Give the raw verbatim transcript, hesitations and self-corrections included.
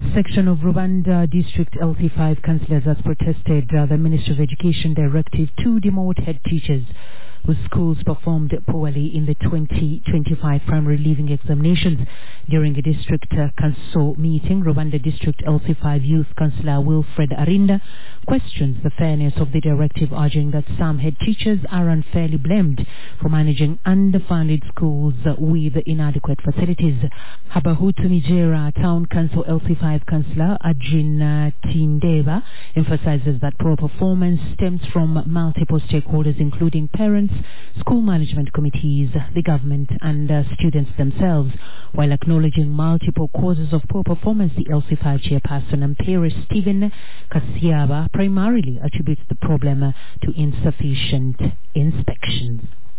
Section of Rwanda District L C five councillors has protested uh, the Ministry of Education directive to demote head teachers whose schools performed poorly in the twenty twenty-five primary leaving examinations. During a district uh, council meeting, Rwanda District L C five Youth Councillor Wilfred Arinda questions the fairness of the directive, urging that some head teachers are unfairly blamed for managing underfunded schools uh, with inadequate facilities. Habahutu Nijera Town Council L C five Councillor Adrina Tindeva emphasizes that poor performance stems from multiple stakeholders, including parents, school management committees, the government, and uh, students themselves. While acknowledging multiple causes of poor performance, the L C five chairperson Ampere Stephen Kasiaba primarily attributes the problem uh, to insufficient inspections.